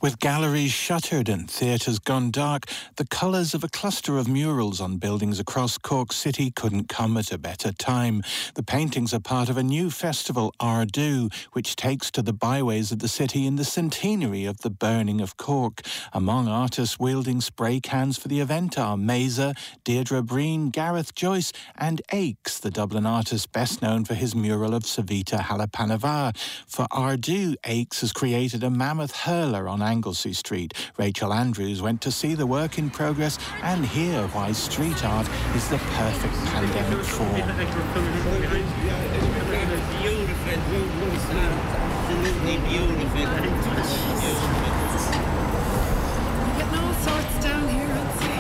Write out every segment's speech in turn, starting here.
With galleries shuttered and theatres gone dark, the colours of a cluster of murals on buildings across Cork City couldn't come at a better time. The paintings are part of a new festival, Ardú, which takes to the byways of the city in the centenary of the burning of Cork. Among artists wielding spray cans for the event are Mesa, Deirdre Breen, Gareth Joyce and Aches, the Dublin artist best known for his mural of Savita Halappanavar. For Ardú, Aches has created a mammoth hurler on Anglesey Street. Rachel Andrews went to see the work in progress and hear why street art is the perfect pandemic form. Absolutely beautiful. We're getting all sorts down here, I'd say.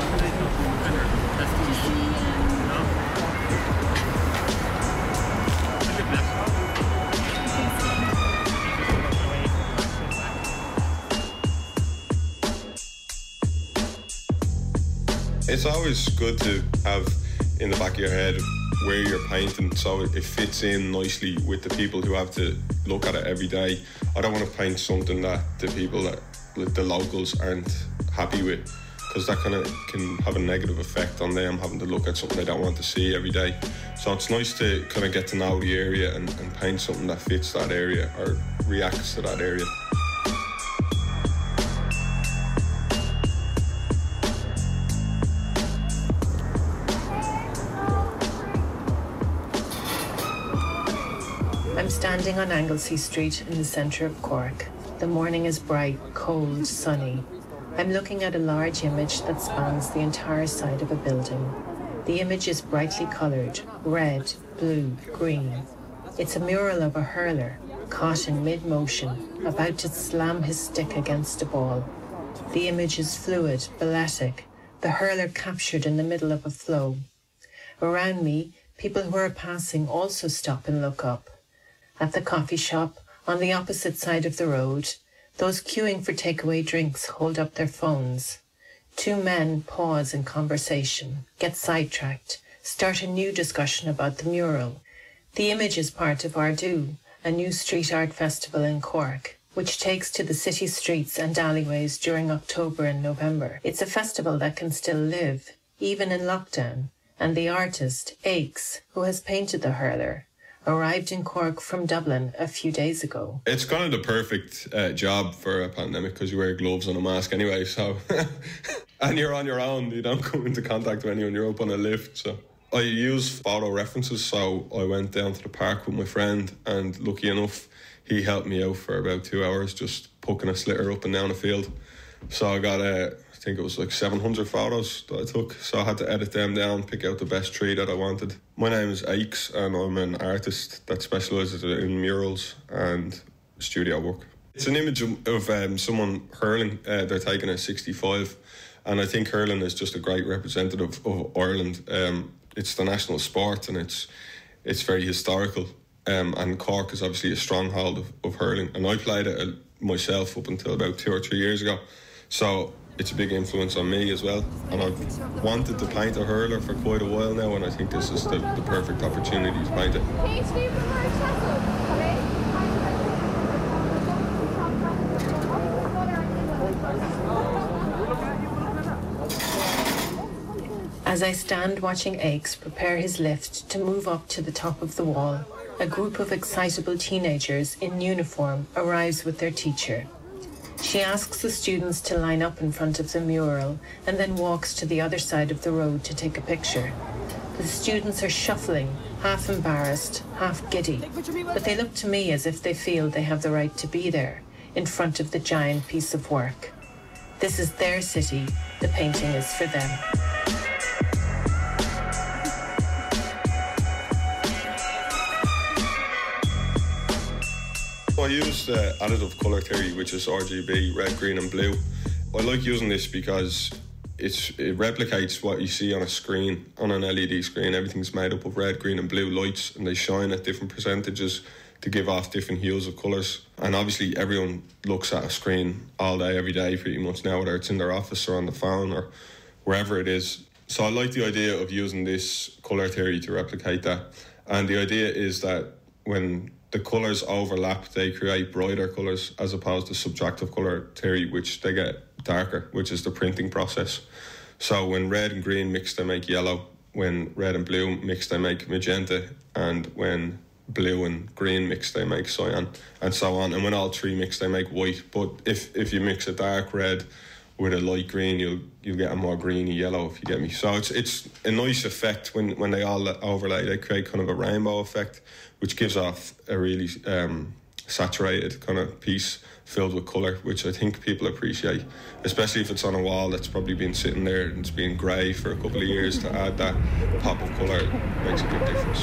It's always good to have in the back of your head where you're painting so it fits in nicely with the people who have to look at it every day. I don't want to paint something that the people that the locals aren't happy with, because that kind of can have a negative effect on them having to look at something they don't want to see every day. So it's nice to kind of get to know the area and paint something that fits that area or reacts to that area. I'm standing on Anglesey Street in the centre of Cork. The morning is bright, cold, sunny. I'm looking at a large image that spans the entire side of a building. The image is brightly coloured, red, blue, green. It's a mural of a hurler, caught in mid-motion, about to slam his stick against a ball. The image is fluid, balletic, the hurler captured in the middle of a flow. Around me, people who are passing also stop and look up. At the coffee shop, on the opposite side of the road, those queuing for takeaway drinks hold up their phones. Two men pause in conversation, get sidetracked, start a new discussion about the mural. The image is part of Ardú, a new street art festival in Cork, which takes to the city streets and alleyways during October and November. It's a festival that can still live, even in lockdown, and the artist, Aches, who has painted the hurler, arrived in Cork from Dublin a few days ago. It's kind of the perfect job for a pandemic because you wear gloves and a mask anyway, so... and you're on your own, you don't come into contact with anyone, you're up on a lift, so... I use photo references, so I went down to the park with my friend, and lucky enough, he helped me out for about 2 hours just poking a slitter up and down the field. So I got I think it was like 700 photos that I took, so I had to edit them down, pick out the best 3 that I wanted. My name is Aches, and I'm an artist that specialises in murals and studio work. It's an image of someone hurling. They're taking a 65, and I think hurling is just a great representative of Ireland. It's the national sport, and it's very historical. And Cork is obviously a stronghold of hurling, and I played it myself up until about 2 or 3 years ago. So it's a big influence on me as well, and I've wanted to paint a hurler for quite a while now, and I think this is the perfect opportunity to paint it. As I stand watching Aches prepare his lift to move up to the top of the wall, a group of excitable teenagers in uniform arrives with their teacher. She asks the students to line up in front of the mural and then walks to the other side of the road to take a picture. The students are shuffling, half embarrassed, half giddy, but they look to me as if they feel they have the right to be there, in front of the giant piece of work. This is their city, the painting is for them. I use additive colour theory, which is RGB, red, green and blue. I like using this because it replicates what you see on a screen, on an LED screen. Everything's made up of red, green and blue lights, and they shine at different percentages to give off different hues of colours. And obviously everyone looks at a screen all day, every day pretty much now, whether it's in their office or on the phone or wherever it is. So I like the idea of using this colour theory to replicate that. And the idea is that when the colours overlap, they create brighter colours, as opposed to subtractive colour theory, which they get darker, which is the printing process. So when red and green mix, they make yellow. When red and blue mix, they make magenta. And when blue and green mix, they make cyan, and so on. And when all three mix, they make white. But if you mix a dark red with a light green, you'll get a more greeny yellow, if you get me. So it's a nice effect when they all overlay. They create kind of a rainbow effect, which gives off a really saturated kind of piece filled with colour, which I think people appreciate, especially if it's on a wall that's probably been sitting there and it's been grey for a couple of years. To add that pop of colour makes a big difference.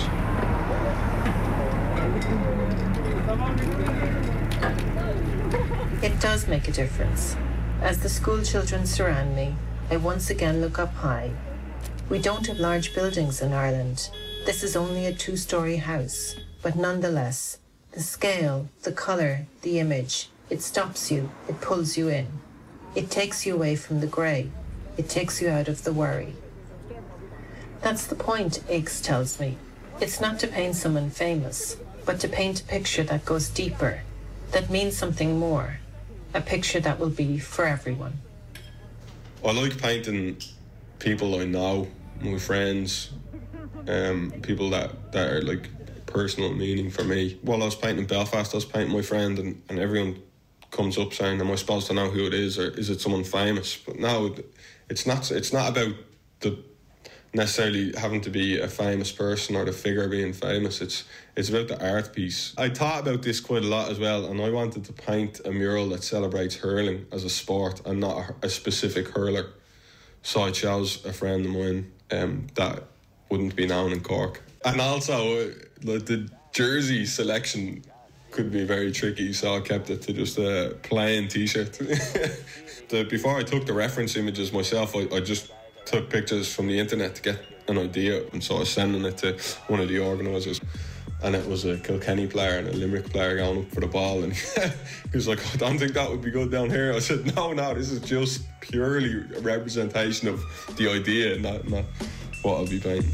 It does make a difference. As the school children surround me, I once again look up high. We don't have large buildings in Ireland. This is only a 2-storey house, but nonetheless, the scale, the colour, the image, it stops you, it pulls you in. It takes you away from the grey. It takes you out of the worry. That's the point, Aches tells me. It's not to paint someone famous, but to paint a picture that goes deeper, that means something more. A picture that will be for everyone. I like painting people I know, my friends, people that are like personal meaning for me. While I was painting Belfast, I was painting my friend, and everyone comes up saying, am I supposed to know who it is, or is it someone famous? But no, it's not about the necessarily having to be a famous person or the figure being famous. It's about the art piece. I thought about this quite a lot as well, and I wanted to paint a mural that celebrates hurling as a sport and not a specific hurler. So I chose a friend of mine that wouldn't be known in Cork. And also, the jersey selection could be very tricky, so I kept it to just a plain T-shirt. Before I took the reference images myself, I just took pictures from the internet to get an idea, and so I was sending it to one of the organisers, and it was a Kilkenny player and a Limerick player going up for the ball, and he was like, I don't think that would be good down here. I said, no, this is just purely a representation of the idea, not what I'll be painting.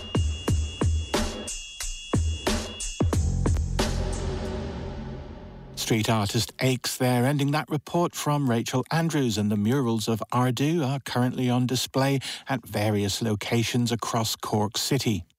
Street artist Aches there, ending that report from Rachel Andrews, and the murals of Ardú are currently on display at various locations across Cork City.